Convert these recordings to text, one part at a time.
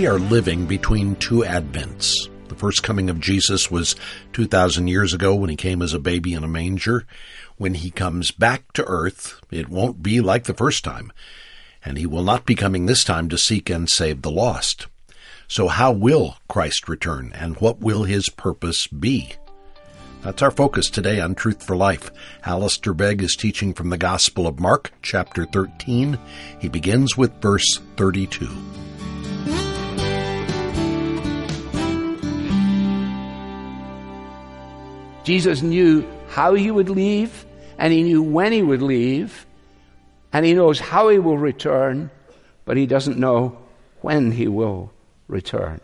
We are living between two Advents. The first coming of Jesus was 2,000 years ago when he came as a baby in a manger. When he comes back to earth, it won't be like the first time, and he will not be coming this time to seek and save the lost. So how will Christ return, and what will his purpose be? That's our focus today on Truth for Life. Alistair Begg is teaching from the Gospel of Mark, chapter 13. He begins with verse 32. Jesus knew how he would leave, and he knew when he would leave, and he knows how he will return, but he doesn't know when he will return.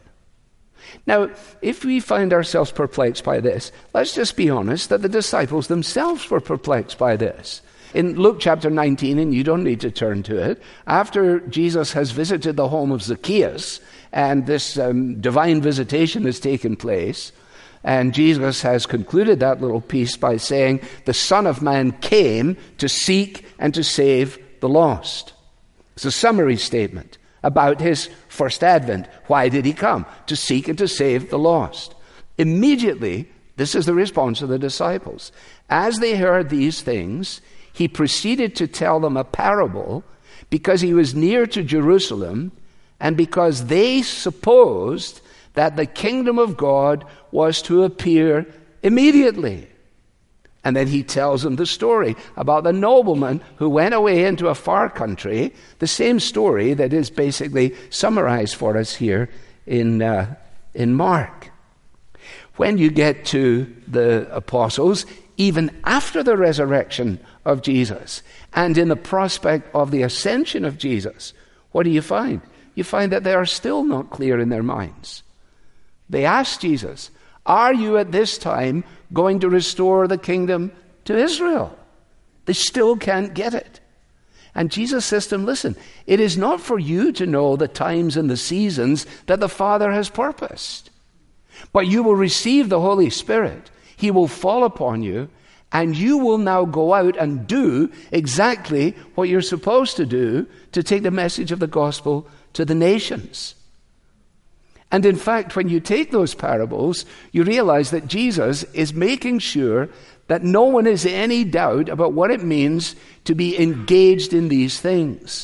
Now, if we find ourselves perplexed by this, let's just be honest that the disciples themselves were perplexed by this. In Luke chapter 19, and you don't need to turn to it, after Jesus has visited the home of Zacchaeus, and this divine visitation has taken place, and Jesus has concluded that little piece by saying, the Son of Man came to seek and to save the lost. It's a summary statement about his first advent. Why did he come? To seek and to save the lost. Immediately, this is the response of the disciples. As they heard these things, he proceeded to tell them a parable because he was near to Jerusalem and because they supposed that the kingdom of God was to appear immediately. And then he tells them the story about the nobleman who went away into a far country, the same story that is basically summarized for us here in Mark. When you get to the apostles, even after the resurrection of Jesus and in the prospect of the ascension of Jesus, what do you find? You find that they are still not clear in their minds. They asked Jesus, are you at this time going to restore the kingdom to Israel? They still can't get it. And Jesus says to them, listen, it is not for you to know the times and the seasons that the Father has purposed. But you will receive the Holy Spirit. He will fall upon you, and you will now go out and do exactly what you're supposed to do to take the message of the gospel to the nations. And in fact, when you take those parables, you realize that Jesus is making sure that no one is in any doubt about what it means to be engaged in these things.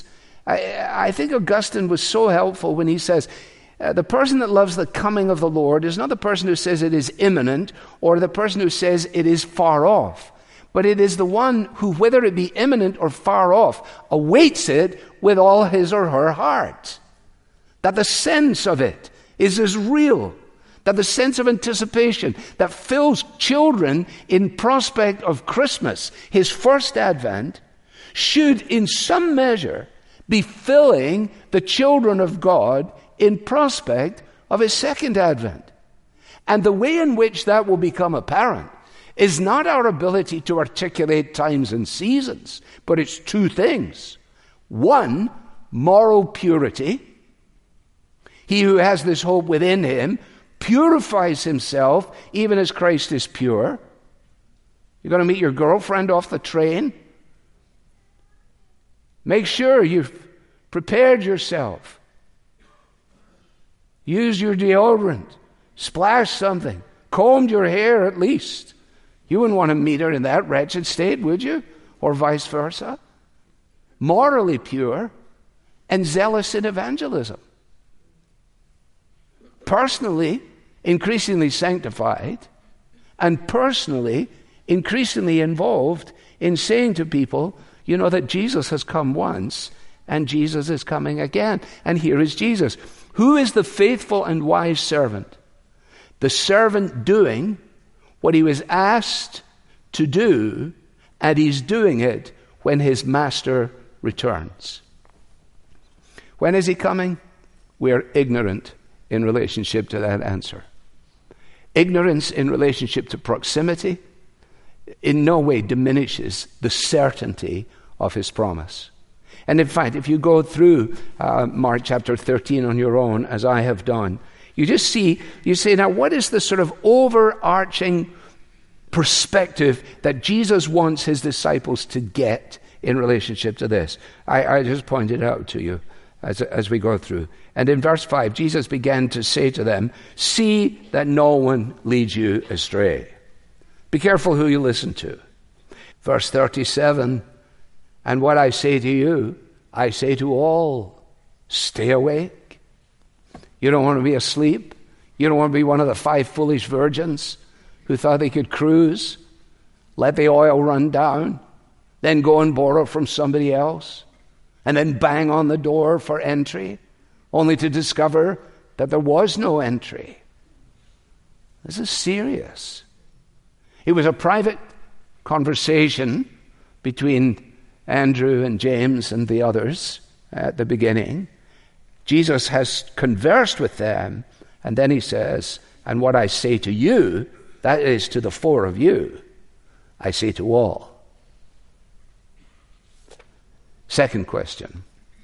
I think Augustine was so helpful when he says, the person that loves the coming of the Lord is not the person who says it is imminent or the person who says it is far off, but it is the one who, whether it be imminent or far off, awaits it with all his or her heart. That the sense of it is as real, that the sense of anticipation that fills children in prospect of Christmas, his first advent, should in some measure be filling the children of God in prospect of his second advent. And the way in which that will become apparent is not our ability to articulate times and seasons, but it's two things. One, moral purity. He who has this hope within him purifies himself even as Christ is pure. You're going to meet your girlfriend off the train? Make sure you've prepared yourself. Use your deodorant. Splash something. Combed your hair at least. You wouldn't want to meet her in that wretched state, would you? Or vice versa. Morally pure and zealous in evangelism. Personally, increasingly sanctified, and personally, increasingly involved in saying to people, you know, that Jesus has come once, and Jesus is coming again. And here is Jesus. Who is the faithful and wise servant? The servant doing what he was asked to do, and he's doing it when his master returns. When is he coming? We are ignorant in relationship to that answer. Ignorance in relationship to proximity in no way diminishes the certainty of his promise. And in fact, if you go through Mark chapter 13 on your own, as I have done, you just see, you say, now what is the sort of overarching perspective that Jesus wants his disciples to get in relationship to this? I just pointed out to you as we go through. And in verse 5, Jesus began to say to them, "See that no one leads you astray. Be careful who you listen to." Verse 37, "And what I say to you, I say to all, stay awake." You don't want to be asleep. You don't want to be one of the 5 foolish virgins who thought they could cruise, let the oil run down, then go and borrow from somebody else, and then bang on the door for entry, only to discover that there was no entry. This is serious. It was a private conversation between Andrew and James and the others at the beginning. Jesus has conversed with them, and then he says, "And what I say to you," that is to the 4 of you, "I say to all." Second question.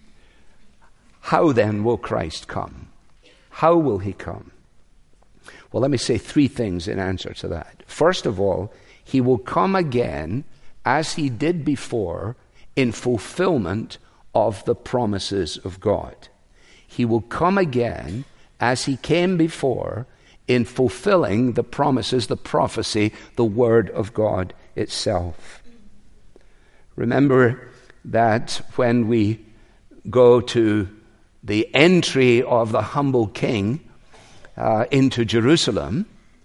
How then will Christ come? How will he come? Well, let me say 3 things in answer to that. First of all, he will come again as he did before in fulfillment of the promises of God. He will come again as he came before in fulfilling the promises, the prophecy, the word of God itself. Remember that when we go to the entry of the humble king into Jerusalem,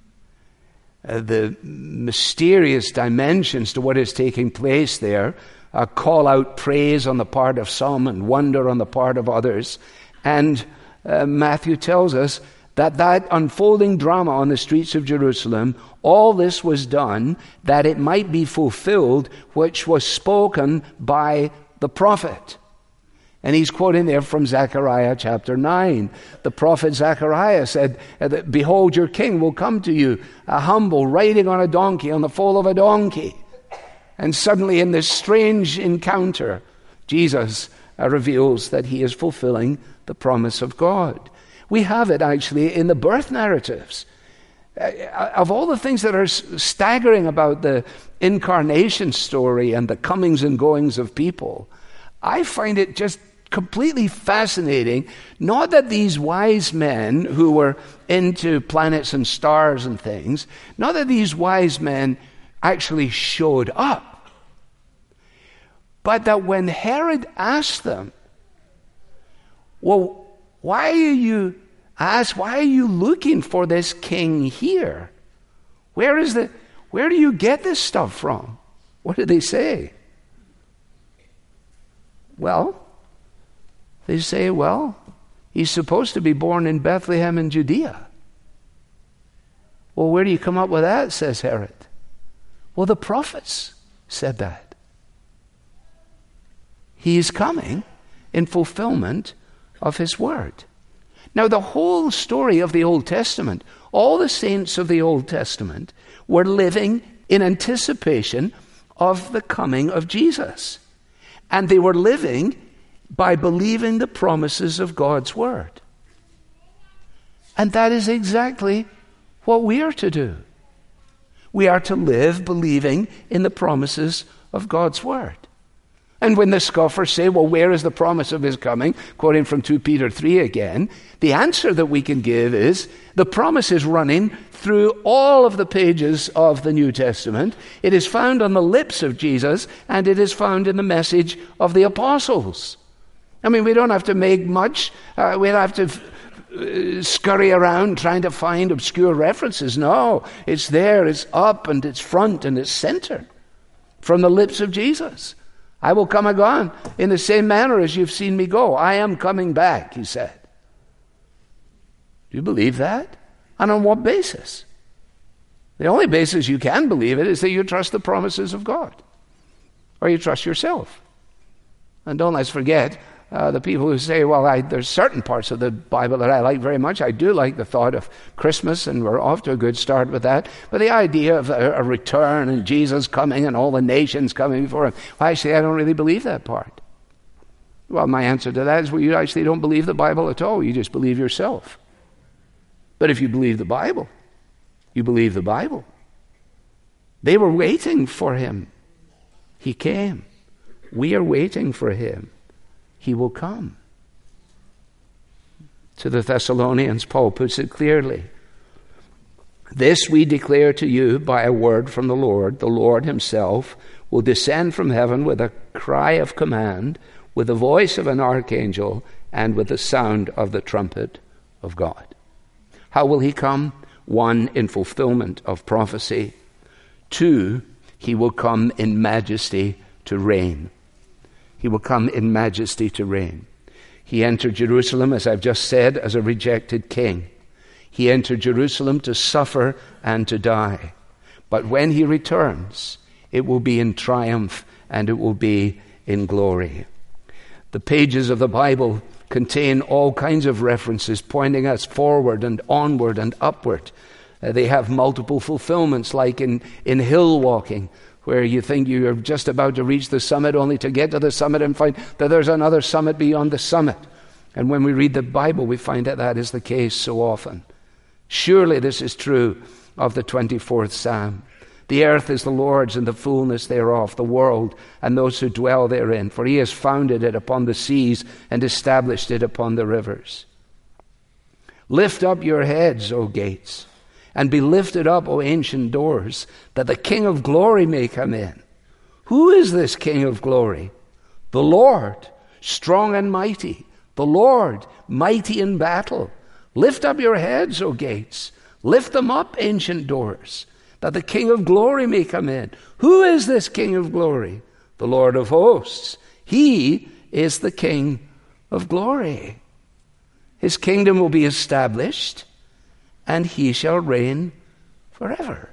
the mysterious dimensions to what is taking place there call out praise on the part of some and wonder on the part of others. And Matthew tells us that unfolding drama on the streets of Jerusalem, all this was done that it might be fulfilled which was spoken by the prophet. And he's quoting there from Zechariah chapter 9. The prophet Zechariah said, "Behold, your king will come to you, humble, riding on a donkey, on the foal of a donkey." And suddenly in this strange encounter, Jesus reveals that he is fulfilling the promise of God. We have it actually in the birth narratives. Of all the things that are staggering about the incarnation story and the comings and goings of people, I find it just completely fascinating, not that these wise men who were into planets and stars and things, not that these wise men actually showed up, but that when Herod asked them, "Well, why are you looking for this king here? Where do you get this stuff from?" What did they say? They say, he's supposed to be born in Bethlehem in Judea. Well, where do you come up with that, says Herod? Well, the prophets said that. He is coming in fulfillment of his word. Now, the whole story of the Old Testament, all the saints of the Old Testament were living in anticipation of the coming of Jesus. And they were living by believing the promises of God's word. And that is exactly what we are to do. We are to live believing in the promises of God's word. And when the scoffers say, "Well, where is the promise of his coming?" quoting from 2 Peter 3 again, the answer that we can give is the promise is running through all of the pages of the New Testament. It is found on the lips of Jesus, and it is found in the message of the apostles. I mean, we don't have to make much. We don't have to scurry around trying to find obscure references. No, it's there, it's up, and it's front, and it's center from the lips of Jesus. "I will come again in the same manner as you've seen me go. I am coming back," he said. Do you believe that? And on what basis? The only basis you can believe it is that you trust the promises of God. Or you trust yourself. And don't let's forget the people who say, there's certain parts of the Bible that I like very much. I do like the thought of Christmas, and we're off to a good start with that. But the idea of a return and Jesus coming and all the nations coming before him, actually, I don't really believe that part. Well, my answer to that is, you actually don't believe the Bible at all. You just believe yourself. But if you believe the Bible, you believe the Bible. They were waiting for him. He came. We are waiting for him. He will come. To the Thessalonians, Paul puts it clearly. This we declare to you by a word from the Lord himself will descend from heaven with a cry of command, with the voice of an archangel, and with the sound of the trumpet of God. How will he come? 1, in fulfillment of prophecy. 2, he will come in majesty to reign. He will come in majesty to reign. He entered Jerusalem, as I've just said, as a rejected king. He entered Jerusalem to suffer and to die. But when he returns, it will be in triumph and it will be in glory. The pages of the Bible contain all kinds of references pointing us forward and onward and upward. They have multiple fulfillments, like in hill walking, where you think you're just about to reach the summit, only to get to the summit and find that there's another summit beyond the summit. And when we read the Bible, we find that that is the case so often. Surely this is true of the 24th Psalm. The earth is the Lord's and the fullness thereof, the world and those who dwell therein. For he has founded it upon the seas and established it upon the rivers. Lift up your heads, O gates, and be lifted up, O ancient doors, that the King of glory may come in. Who is this King of glory? The Lord, strong and mighty. The Lord, mighty in battle. Lift up your heads, O gates. Lift them up, ancient doors, that the King of glory may come in. Who is this King of glory? The Lord of hosts. He is the King of glory. His kingdom will be established, and he shall reign forever.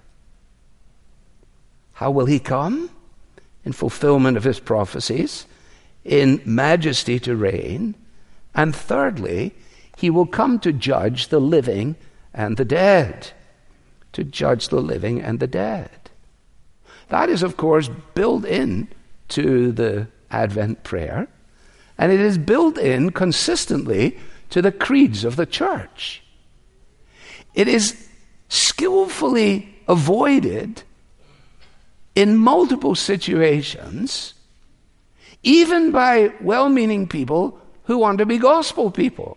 How will he come? In fulfillment of his prophecies, in majesty to reign, and thirdly, he will come to judge the living and the dead. To judge the living and the dead. That is, of course, built in to the Advent prayer, and it is built in consistently to the creeds of the church. It is skillfully avoided in multiple situations, even by well-meaning people who want to be gospel people.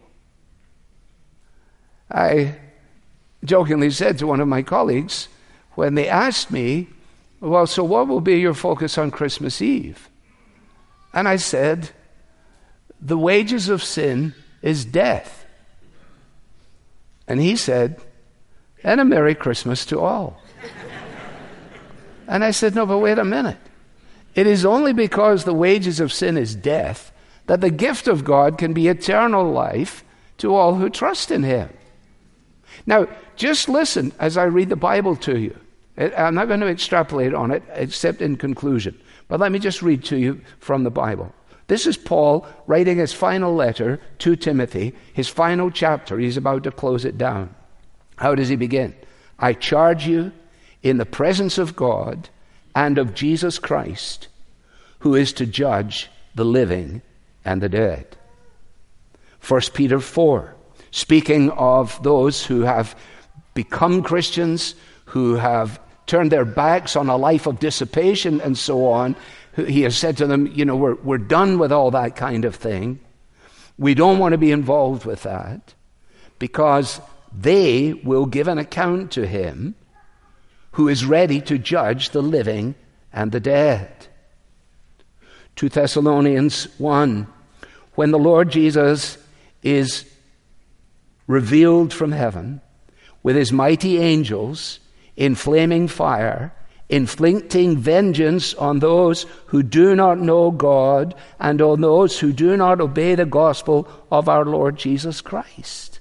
I jokingly said to one of my colleagues when they asked me, well, so what will be your focus on Christmas Eve? And I said, the wages of sin is death. And he said, and a Merry Christmas to all. And I said, no, but wait a minute. It is only because the wages of sin is death that the gift of God can be eternal life to all who trust in him. Now, just listen as I read the Bible to you. I'm not going to extrapolate on it except in conclusion. But let me just read to you from the Bible. This is Paul writing his final letter to Timothy, his final chapter. He's about to close it down. How does he begin? I charge you in the presence of God and of Jesus Christ, who is to judge the living and the dead. 1 Peter 4, speaking of those who have become Christians, who have turned their backs on a life of dissipation and so on, he has said to them, we're done with all that kind of thing. We don't want to be involved with that because they will give an account to him who is ready to judge the living and the dead. 2 Thessalonians 1, when the Lord Jesus is revealed from heaven with his mighty angels in flaming fire, inflicting vengeance on those who do not know God and on those who do not obey the gospel of our Lord Jesus Christ.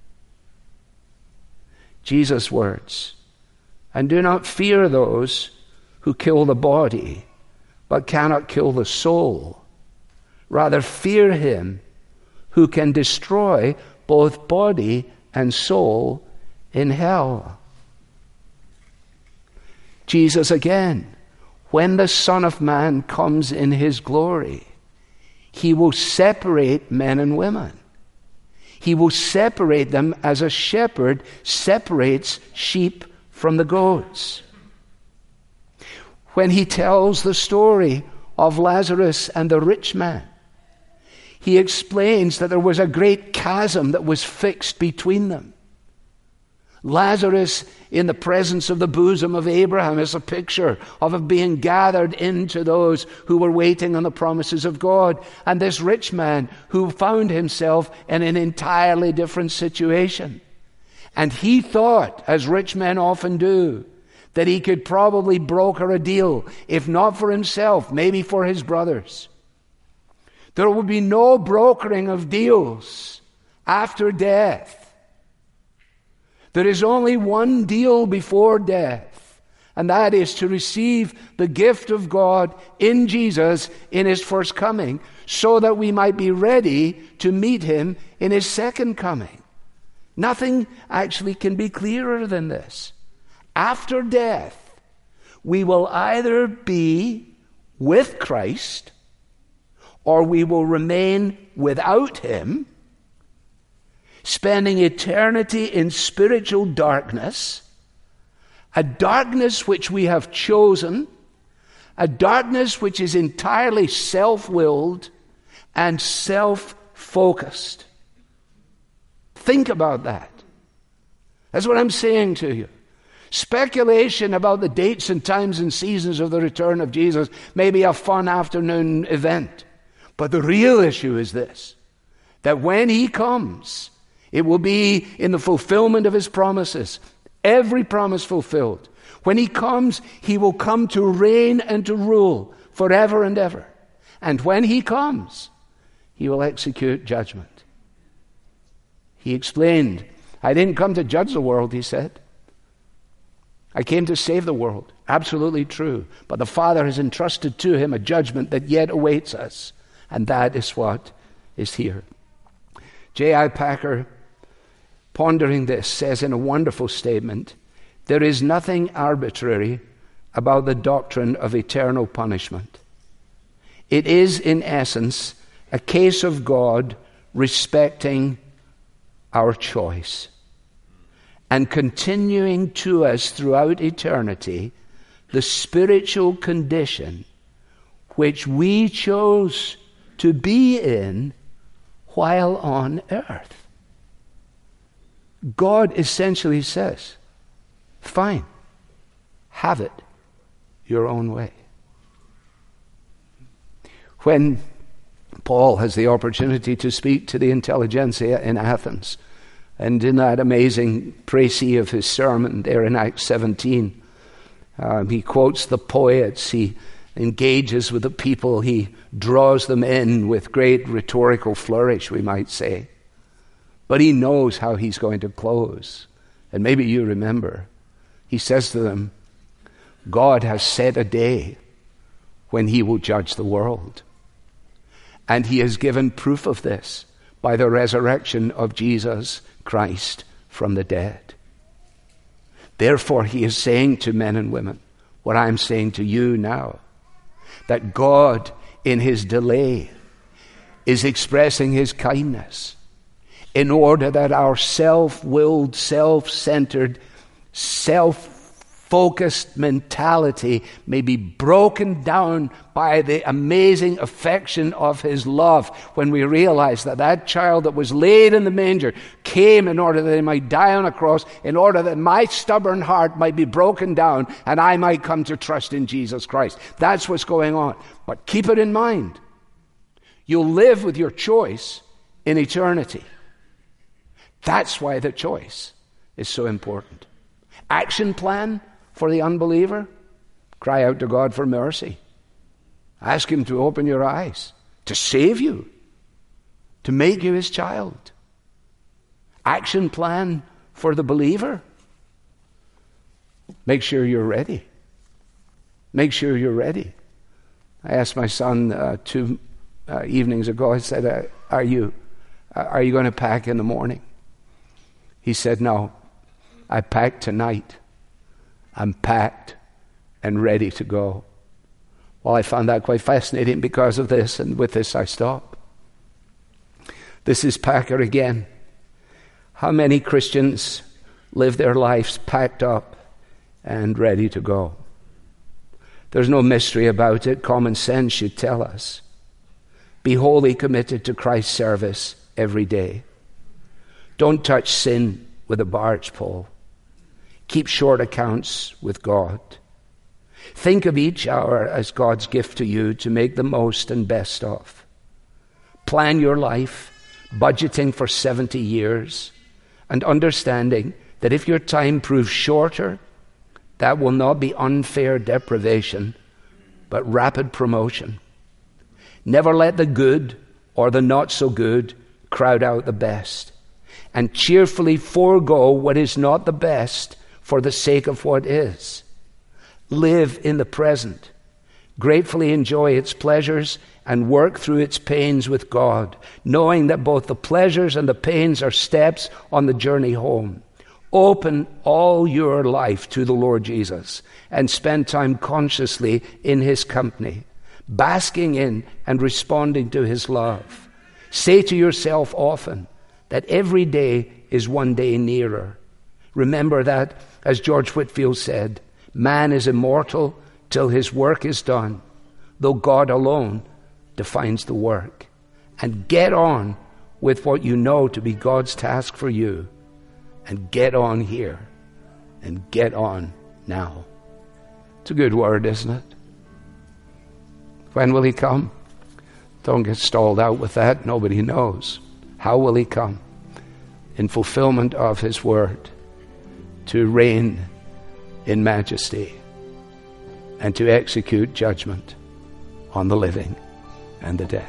Jesus' words, and do not fear those who kill the body, but cannot kill the soul. Rather fear him who can destroy both body and soul in hell. Jesus again, when the Son of Man comes in his glory, he will separate men and women. He will separate them as a shepherd separates sheep from the goats. When he tells the story of Lazarus and the rich man, he explains that there was a great chasm that was fixed between them. Lazarus in the presence of the bosom of Abraham is a picture of being gathered into those who were waiting on the promises of God. And this rich man who found himself in an entirely different situation. And he thought, as rich men often do, that he could probably broker a deal, if not for himself, maybe for his brothers. There will be no brokering of deals after death. There is only one deal before death, and that is to receive the gift of God in Jesus in his first coming, so that we might be ready to meet him in his second coming. Nothing actually can be clearer than this. After death, we will either be with Christ, or we will remain without him, spending eternity in spiritual darkness, a darkness which we have chosen, a darkness which is entirely self-willed and self-focused. Think about that. That's what I'm saying to you. Speculation about the dates and times and seasons of the return of Jesus may be a fun afternoon event. But the real issue is this, that when he comes, it will be in the fulfillment of his promises. Every promise fulfilled. When he comes, he will come to reign and to rule forever and ever. And when he comes, he will execute judgment. He explained, I didn't come to judge the world, he said. I came to save the world. Absolutely true. But the Father has entrusted to him a judgment that yet awaits us. And that is what is here. J.I. Packer, pondering this, says in a wonderful statement, there is nothing arbitrary about the doctrine of eternal punishment. It is, in essence, a case of God respecting our choice and continuing to us throughout eternity the spiritual condition which we chose to be in while on earth. God essentially says, fine, have it your own way. When Paul has the opportunity to speak to the intelligentsia in Athens, and in that amazing précis of his sermon there in Acts 17, he quotes the poets, he engages with the people, he draws them in with great rhetorical flourish, we might say. But he knows how he's going to close. And maybe you remember, he says to them, God has set a day when he will judge the world. And he has given proof of this by the resurrection of Jesus Christ from the dead. Therefore, he is saying to men and women what I'm saying to you now, that God, in his delay, is expressing his kindness in order that our self-willed, self-centered, self-focused mentality may be broken down by the amazing affection of his love, when we realize that that child that was laid in the manger came in order that he might die on a cross, in order that my stubborn heart might be broken down and I might come to trust in Jesus Christ. That's what's going on. But keep it in mind. You'll live with your choice in eternity. That's why the choice is so important. Action plan for the unbeliever? Cry out to God for mercy. Ask him to open your eyes, to save you, to make you his child. Action plan for the believer? Make sure you're ready. Make sure you're ready. I asked my son 2 evenings ago, I said, are you going to pack in the morning? He said, no, I packed tonight. I'm packed and ready to go. Well, I found that quite fascinating because of this, and with this I stop. This is Packer again. How many Christians live their lives packed up and ready to go? There's no mystery about it. Common sense should tell us Be wholly committed to Christ's service every day. Don't touch sin with a barge pole. Keep short accounts with God. Think of each hour as God's gift to you to make the most and best of. Plan your life, budgeting for 70 years, and understanding that if your time proves shorter, that will not be unfair deprivation, but rapid promotion. Never let the good or the not so good crowd out the best, and cheerfully forego what is not the best for the sake of what is. Live in the present, gratefully enjoy its pleasures, and work through its pains with God, knowing that both the pleasures and the pains are steps on the journey home. Open all your life to the Lord Jesus and spend time consciously in his company, basking in and responding to his love. Say to yourself often that every day is one day nearer. Remember that, as George Whitefield said, man is immortal till his work is done, though God alone defines the work. And get on with what you know to be God's task for you. And get on here. And get on now. It's a good word, isn't it? When will he come? Don't get stalled out with that. Nobody knows. How will he come? In fulfillment of his word, to reign in majesty and to execute judgment on the living and the dead.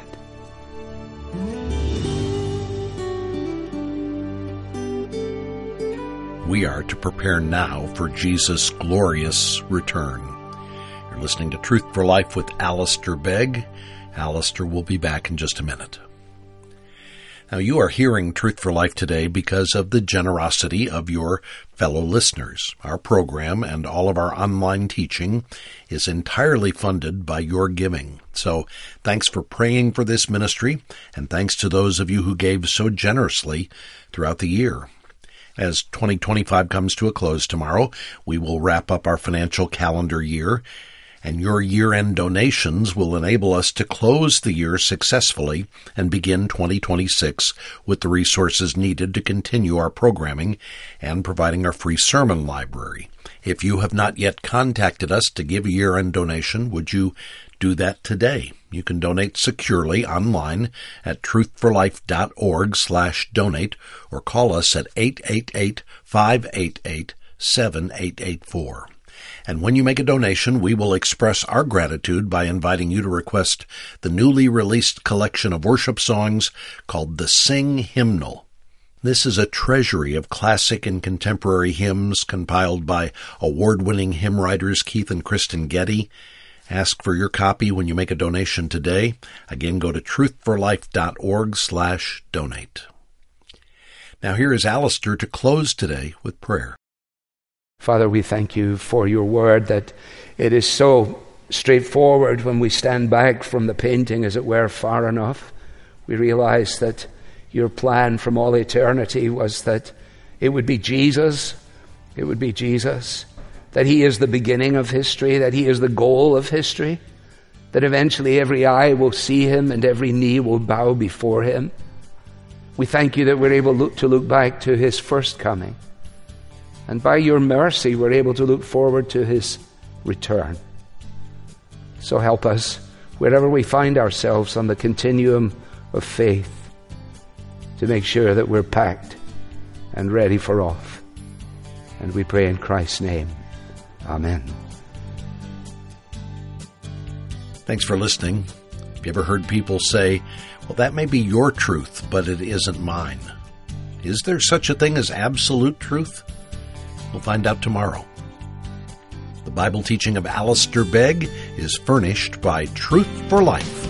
We are to prepare now for Jesus' glorious return. You're listening to Truth for Life with Alistair Begg. Alistair will be back in just a minute. Now, you are hearing Truth for Life today because of the generosity of your fellow listeners. Our program and all of our online teaching is entirely funded by your giving. So thanks for praying for this ministry, and thanks to those of you who gave so generously throughout the year. As 2025 comes to a close tomorrow, we will wrap up our financial calendar year, and your year-end donations will enable us to close the year successfully and begin 2026 with the resources needed to continue our programming and providing our free sermon library. If you have not yet contacted us to give a year-end donation, would you do that today? You can donate securely online at truthforlife.org/donate or call us at 888-588-7884. And when you make a donation, we will express our gratitude by inviting you to request the newly released collection of worship songs called the Sing Hymnal. This is a treasury of classic and contemporary hymns compiled by award-winning hymn writers Keith and Kristen Getty. Ask for your copy when you make a donation today. Again, go to truthforlife.org/donate. Now here is Alistair to close today with prayer. Father, we thank you for your word, that it is so straightforward when we stand back from the painting, as it were, far enough. We realize that your plan from all eternity was that it would be Jesus. It would be Jesus. That he is the beginning of history, that he is the goal of history, that eventually every eye will see him and every knee will bow before him. We thank you that we're able to look back to his first coming. And by your mercy, we're able to look forward to his return. So help us, wherever we find ourselves on the continuum of faith, to make sure that we're packed and ready for off. And we pray in Christ's name. Amen. Thanks for listening. Have you ever heard people say, well, that may be your truth, but it isn't mine? Is there such a thing as absolute truth? We'll find out tomorrow. The Bible teaching of Alistair Begg is furnished by Truth for Life,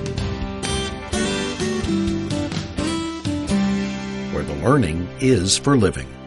where the learning is for living.